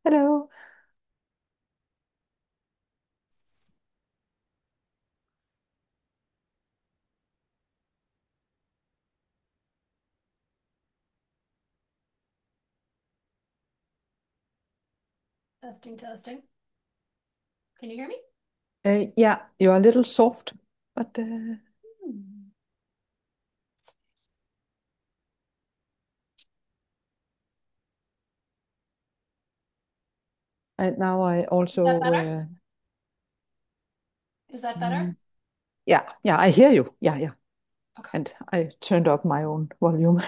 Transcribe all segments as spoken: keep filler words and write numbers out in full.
Hello. Testing, testing. Can you hear me? Uh, yeah, you're a little soft, but uh, Hmm. I, now I Is that also better? uh, Is that better? mm, yeah, yeah, I hear you. Yeah, yeah, Okay. and I turned up my own volume.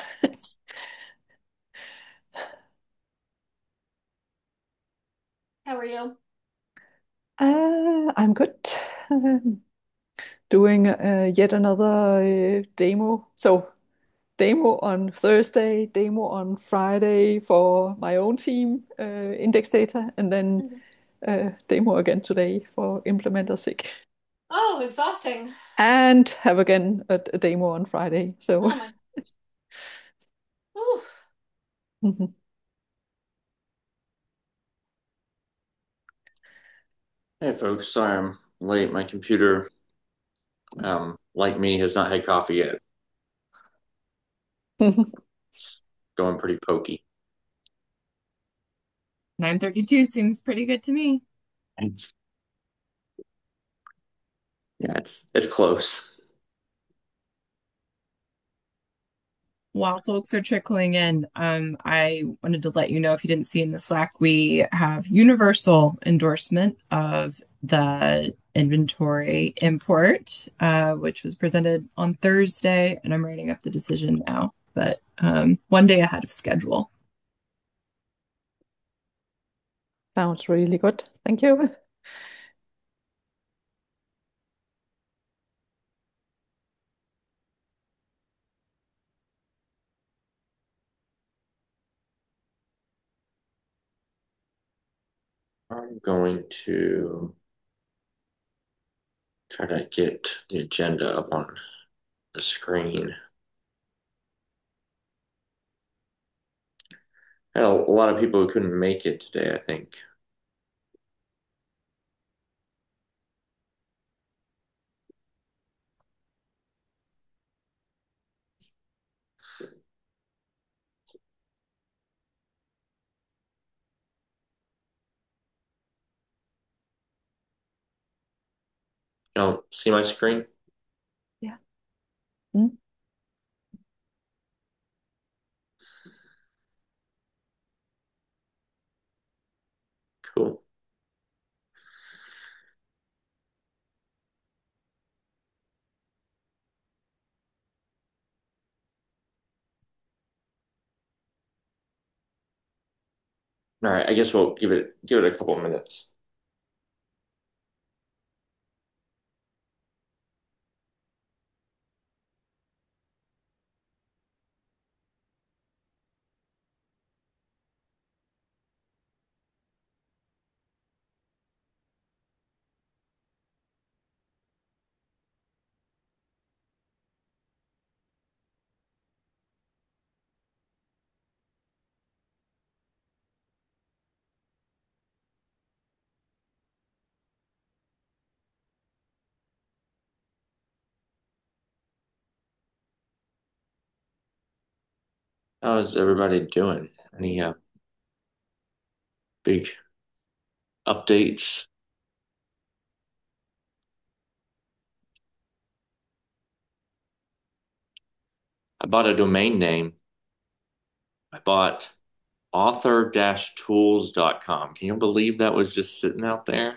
How are you? Uh, I'm good. Um, doing uh, yet another uh, demo. So demo on Thursday, demo on Friday for my own team, uh, index data, and then Mhm. uh, demo again today for implementer sick. Oh, exhausting. And have again a, a demo on Friday. So Oh my. Oof. mhm. Hey folks, sorry I'm late. My computer, um, like me, has not had coffee yet. Going pretty pokey. nine thirty-two seems pretty good to me. Yeah, it's it's close. While folks are trickling in, um, I wanted to let you know if you didn't see in the Slack, we have universal endorsement of the inventory import, uh, which was presented on Thursday, and I'm writing up the decision now, but um, one day ahead of schedule. Sounds really good. Thank you. I'm going to try to get the agenda up on the screen. Had a, a lot of people who couldn't make it today, I think. Y'all see my screen? Yeah. Mm. Cool. All right, I guess we'll give it give it a couple minutes. How is everybody doing? Any uh, big updates? I bought a domain name. I bought author tools dot com. Can you believe that was just sitting out there?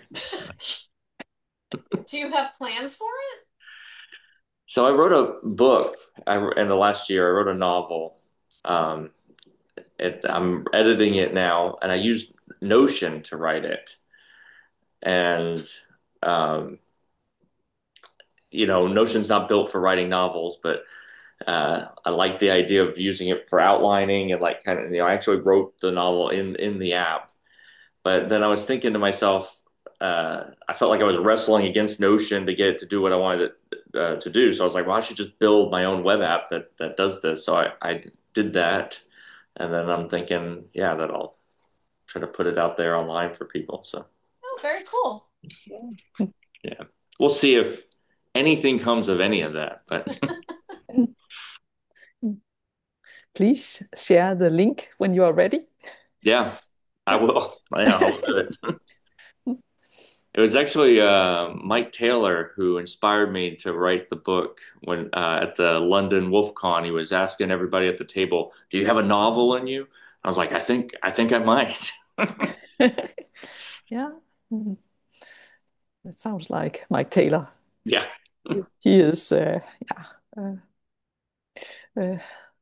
Do you have plans for it? So I wrote a book I, in the last year. I wrote a novel. Um, it, I'm editing it now, and I used Notion to write it. And um, you know, Notion's not built for writing novels, but uh, I like the idea of using it for outlining and like kind of, you know, I actually wrote the novel in in the app. But then I was thinking to myself, uh, I felt like I was wrestling against Notion to get it to do what I wanted it uh, to do. So I was like, well, I should just build my own web app that that does this. So I, I did that, and then I'm thinking, yeah, that I'll try to put it out there online for people. So Oh, very cool. Yeah. yeah, we'll see if anything comes of any of that. But Please share the link when you are ready. yeah, I Yeah. will. Yeah, I'll do it. It was actually uh, Mike Taylor who inspired me to write the book when uh, at the London WolfCon. He was asking everybody at the table, "Do you have a novel in you?" I was like, "I think I think I might." Yeah. Mhm. It sounds like Mike Taylor. Yeah. He is, uh, yeah, uh, uh,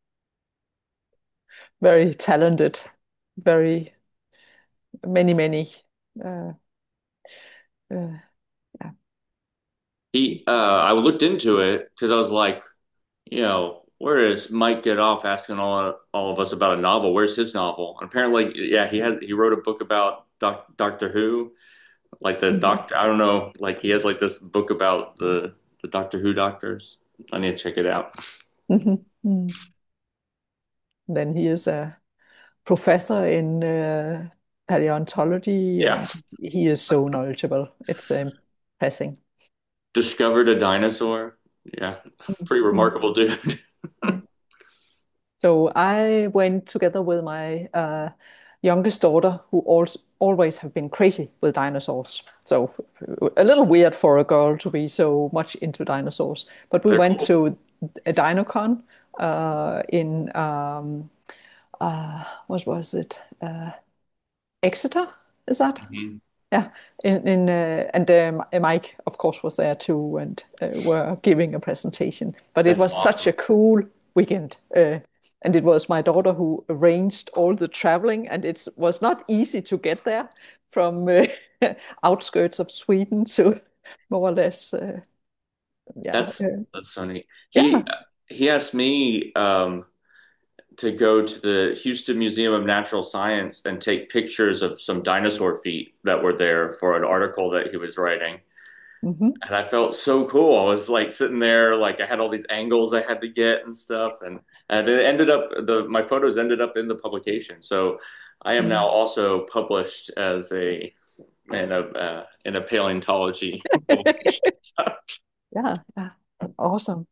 very talented, very many, many. Uh, uh, yeah. He, uh, I looked into it because I was like, you know, where does Mike get off asking all all of us about a novel? Where's his novel? And apparently, yeah, he has he wrote a book about doc, Doctor Who, like the Mhm. doctor. I don't know, like he has like this book about the the Doctor Who doctors. I need to check it out. Mhm. Mm. Then he is a professor in uh, paleontology, Yeah, and he is so knowledgeable. It's impressive. discovered a dinosaur. Yeah, pretty Mhm. remarkable dude. Mm. So I went together with my uh, youngest daughter, who also always have been crazy with dinosaurs. So a little weird for a girl to be so much into dinosaurs. But we They're went cool. to a Dinocon uh, in um, uh, what was it? Uh, Exeter? Is that? Mhm. Yeah, in in uh, and um, Mike, of course, was there too, and uh, were giving a presentation. But it That's was such a awesome. cool weekend, uh, and it was my daughter who arranged all the traveling, and it was not easy to get there from uh, outskirts of Sweden to more or less, uh, yeah, That's uh, that's so neat. yeah. He he asked me um, to go to the Houston Museum of Natural Science and take pictures of some dinosaur feet that were there for an article that he was writing. Hmm. And I felt so cool. I was like sitting there, like I had all these angles I had to get and stuff, and and it ended up the my photos ended up in the publication. So I am now also published as a in a uh, in a paleontology publication. Yeah, yeah, awesome.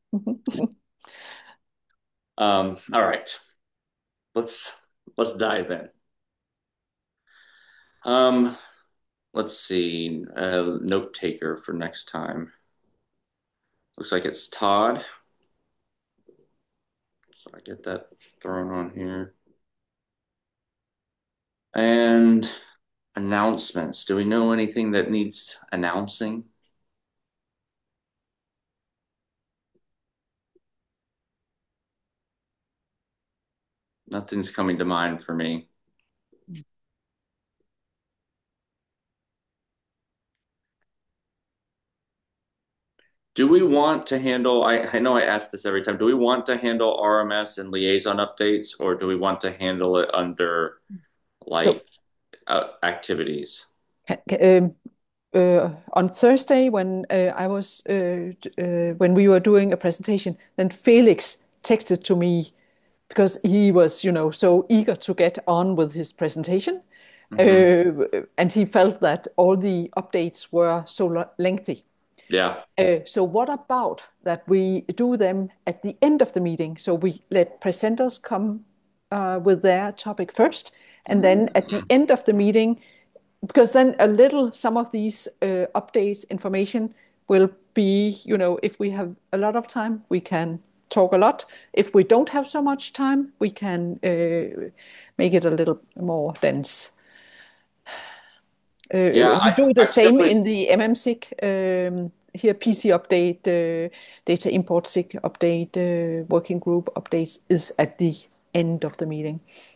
Um, all right, let's let's dive in. Um, let's see, a note taker for next time. Looks like it's Todd. So I get that thrown on here. And announcements. Do we know anything that needs announcing? Nothing's coming to mind for me. Do we want to handle, I, I know I ask this every time, do we want to handle R M S and liaison updates, or do we want to handle it under So like uh, activities? um, uh, on Thursday when uh, I was uh, uh, when we were doing a presentation, then Felix texted to me because he was, you know, so eager to get on with his presentation, Hmm. uh, and he felt that all the updates were so lengthy. Yeah. Uh, so what about that we do them at the end of the meeting? So we let presenters come uh, with their topic first, and then at the end of the meeting, because then a little some of these uh, updates information will be, you know, if we have a lot of time, we can talk a lot. If we don't have so much time, we can uh, make it a little more dense. Yeah, Uh, we I, do the I same definitely, in the M M S I C. Um, here, P C update, uh, data import S I C update, uh, working group updates is at the end of the meeting.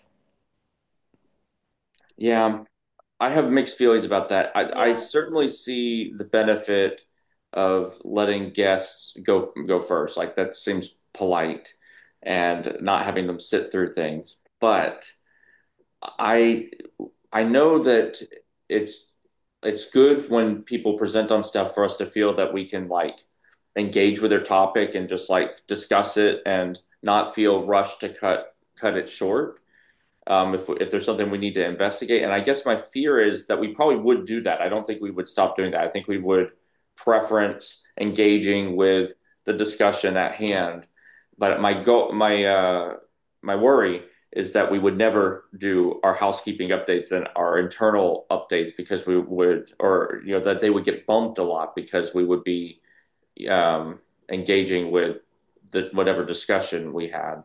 yeah, I have mixed feelings about that. I, I Yeah. certainly see the benefit of letting guests go go first. Like that seems polite and not having them sit through things. But I I know that it's it's good when people present on stuff for us to feel that we can like engage with their topic and just like discuss it and not feel rushed to cut cut it short. um, if if there's something we need to investigate. And I guess my fear is that we probably would do that. I don't think we would stop doing that. I think we would preference engaging with the discussion at hand. But my go my uh, my worry is that we would never do our housekeeping updates and our internal updates because we would, or you know, that they would get bumped a lot because we would be um, engaging with the whatever discussion we had.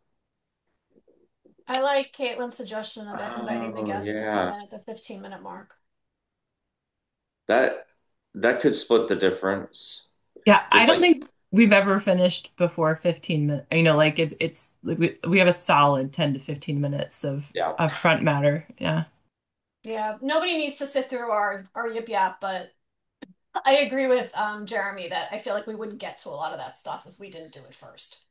I like Caitlin's suggestion of inviting the Oh guests to come yeah, in at the fifteen minute mark. that that could split the difference. Yeah, I Just don't like think we've ever finished before fifteen minutes. You know, like it's it's like we we have a solid ten to fifteen minutes of yeah. of front matter. Yeah. Yeah, nobody needs to sit through our our yip yap, but I agree with um Jeremy that I feel like we wouldn't get to a lot of that stuff if we didn't do it first.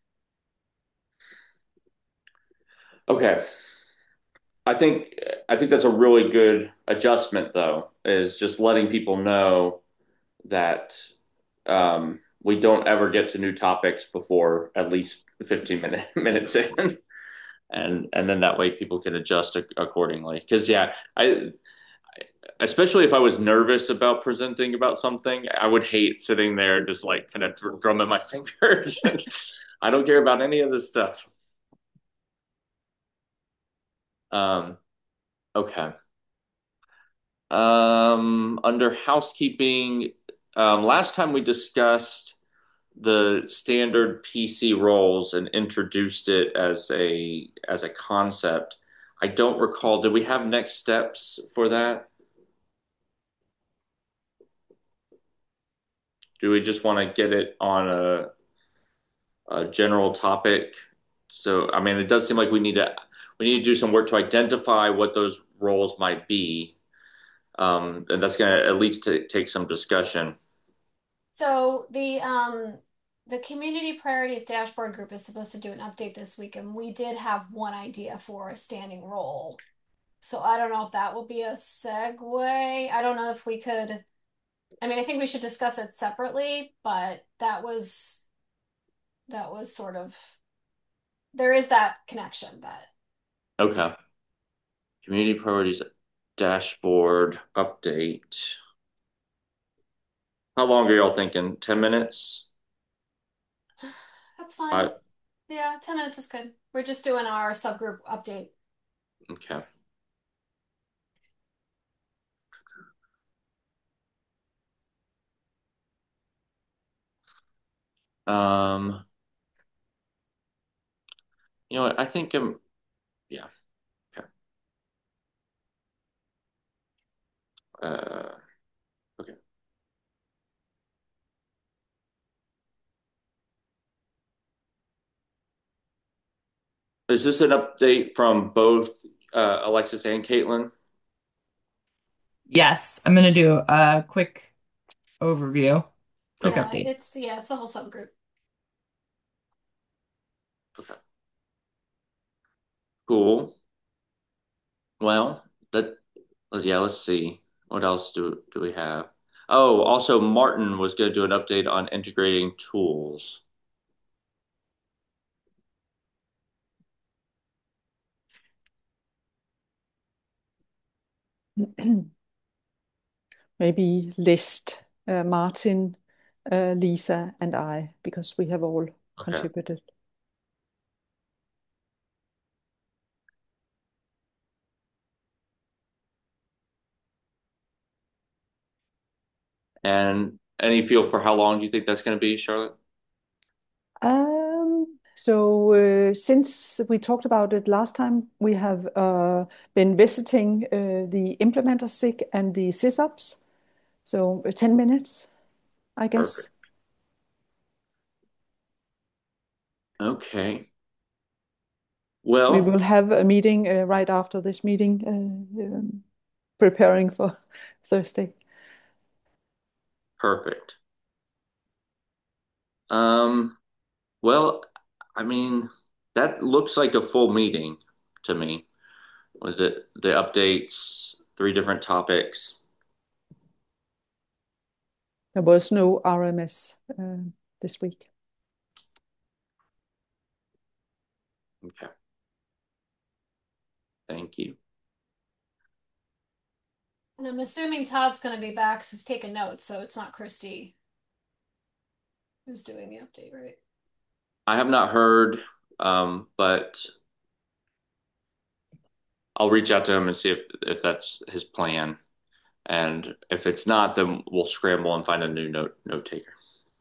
Okay. I think I think that's a really good adjustment though, is just letting people know that um, we don't ever get to new topics before at least fifteen minute, minutes in. And and then that way people can adjust accordingly. Because yeah, I especially if I was nervous about presenting about something, I would hate sitting there just like kind of dr drumming my fingers. I don't care about any of this stuff. Um, okay. Um, under housekeeping, um, last time we discussed the standard P C roles and introduced it as a as a concept. I don't recall. Did we have next steps for that? Do we just want to get it on a, a general topic? So, I mean, it does seem like we need to we need to do some work to identify what those roles might be, um, and that's going to at least t take some discussion. So the um the community priorities dashboard group is supposed to do an update this week, and we did have one idea for a standing role. So I don't know if that will be a segue. I don't know if we could. I mean, I think we should discuss it separately, but that was that was sort of there is that connection that Okay. Community priorities dashboard update. How long are y'all thinking? ten minutes? that's fine. I, Yeah, ten minutes is good. We're just doing our subgroup update. okay. Um, you know what? I think I'm, yeah. Okay. Uh, okay. Is this an update from both uh, Alexis and Caitlin? Yes, I'm gonna do a quick overview, quick Okay. Yeah, update. it's yeah, it's the whole subgroup. Okay. Cool. Well, that, yeah, let's see. What else do do we have? Oh, also Martin was going to do an update on integrating tools. Maybe list uh, Martin, uh, Lisa, and I, because we have all Okay. contributed. And any feel for how long do you think that's going to be, Charlotte? Um, so uh, since we talked about it last time, we have uh, been visiting uh, the implementer S I G and the sysops. So uh, ten minutes, I guess. Perfect. Okay. We Well, will have a meeting uh, right after this meeting, uh, um, preparing for Thursday. perfect. Um, well, I mean, that looks like a full meeting to me. With the the updates, three different topics. There was no R M S uh, this week. Okay. Thank you. And I'm assuming Todd's going to be back, so he's taking notes, so it's not Christy who's doing the update, right? I have not heard, um, but I'll reach out to him and see if if that's his plan. And if it's not, then we'll scramble and find a new note note taker.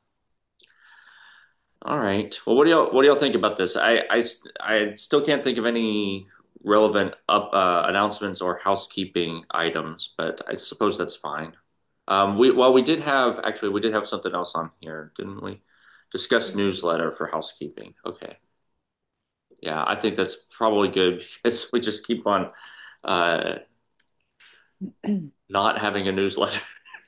All right. Well, what do y'all what do y'all think about this? I I, I still can't think of any relevant up uh, announcements or housekeeping items, but I suppose that's fine. Um, we well, we did have actually we did have something else on here, didn't we? Discuss newsletter for housekeeping. Okay. Yeah, I think that's probably good because we just keep on uh, not having a newsletter.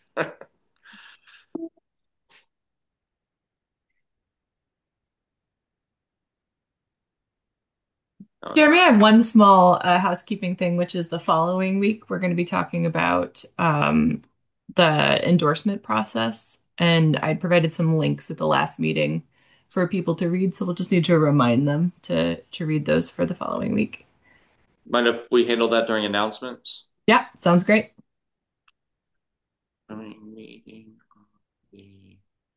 Oh, Jeremy, I have one small uh, housekeeping thing, which is the following week we're going to be talking about um, the endorsement process, and I provided some links at the last meeting for people to read, so we'll just need to remind them to to read those for the following week. mind if we handle that during announcements? Yeah, sounds great. Coming meeting. The-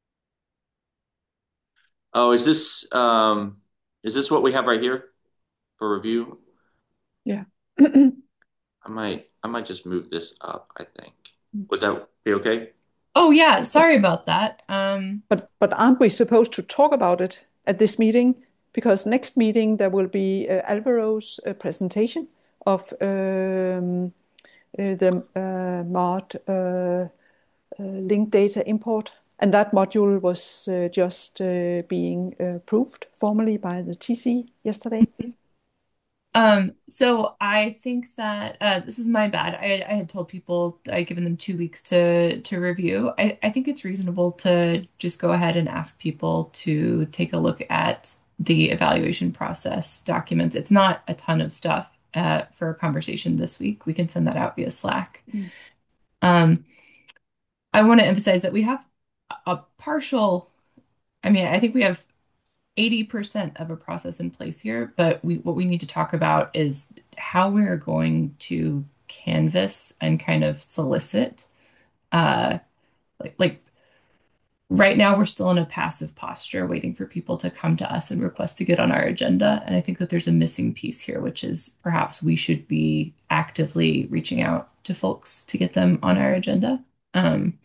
Oh, is this um is this what we have right here for review? Yeah. I might I might just move this up, I think. Would that be okay? Oh yeah, sorry about that. Um, But but aren't we supposed to talk about it at this meeting? Because next meeting there will be uh, Alvaro's uh, presentation of um, uh, the uh, Mart uh, uh, linked data import, and that module was uh, just uh, being uh, approved formally by the T C yesterday. Um, so I think that uh, this is my bad. I, I had told people I had given them two weeks to to review. I, I think it's reasonable to just go ahead and ask people to take a look at the evaluation process documents. It's not a ton of stuff uh, for a conversation this week. We can send that out via Slack. Mm. Um, I want to emphasize that we have a partial, I mean, I think we have eighty percent of a process in place here, but we what we need to talk about is how we're going to canvas and kind of solicit uh like like right now we're still in a passive posture waiting for people to come to us and request to get on our agenda. And I think that there's a missing piece here, which is perhaps we should be actively reaching out to folks to get them on our agenda. Um,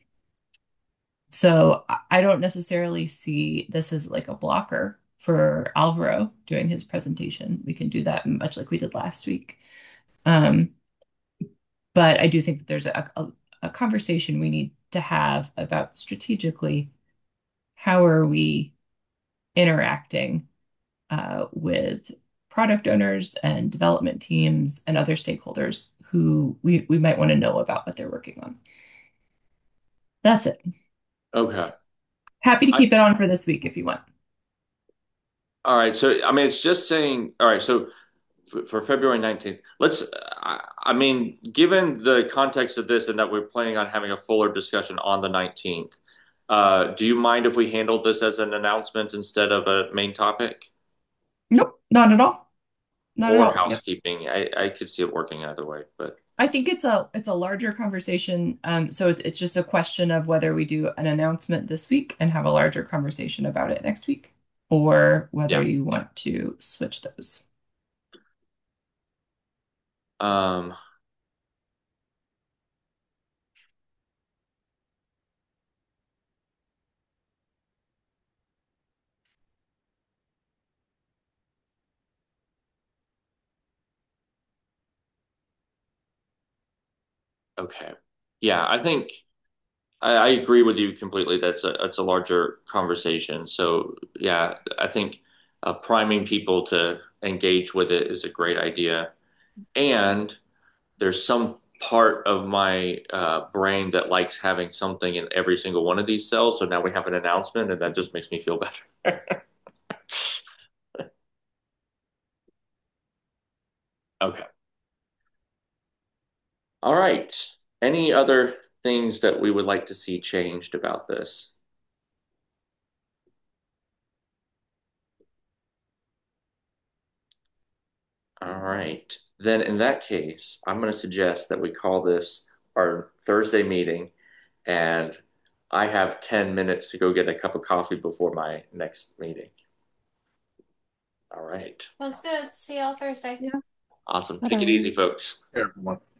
So I I don't necessarily see this as like a blocker for Alvaro doing his presentation. We can do that much like we did last week. Um, but I do think that there's a, a, a conversation we need to have about strategically how are we interacting uh, with product owners and development teams and other stakeholders who we, we might want to know about what they're working on. That's it. Okay. Happy to I, keep it on for this week if you want. all right. So I mean it's just saying all right, so for, for February nineteenth, let's I, I mean, given the context of this and that we're planning on having a fuller discussion on the nineteenth, uh, do you mind if we handled this as an announcement instead of a main topic Nope, not at all. Not at or all. Yep. housekeeping? I, I could see it working either way, but I think it's a it's a larger conversation. Um, so it's it's just a question of whether we do an announcement this week and have a larger conversation about it next week, or whether yeah. you want to switch those. Um, okay. Yeah, I think I, I agree with you completely. That's a that's a larger conversation. So yeah, I think uh, priming people to engage with it is a great idea. And there's some part of my uh, brain that likes having something in every single one of these cells. So now we have an announcement, and that just makes me feel better. Okay. All right. Any other things that we would like to see changed about this? All right. then in that case, I'm going to suggest that we call this our Thursday meeting, and I have ten minutes to go get a cup of coffee before my next meeting. All right. Sounds good. See y'all Thursday. Yeah. Awesome. Take it Bye-bye. easy, folks. Everyone.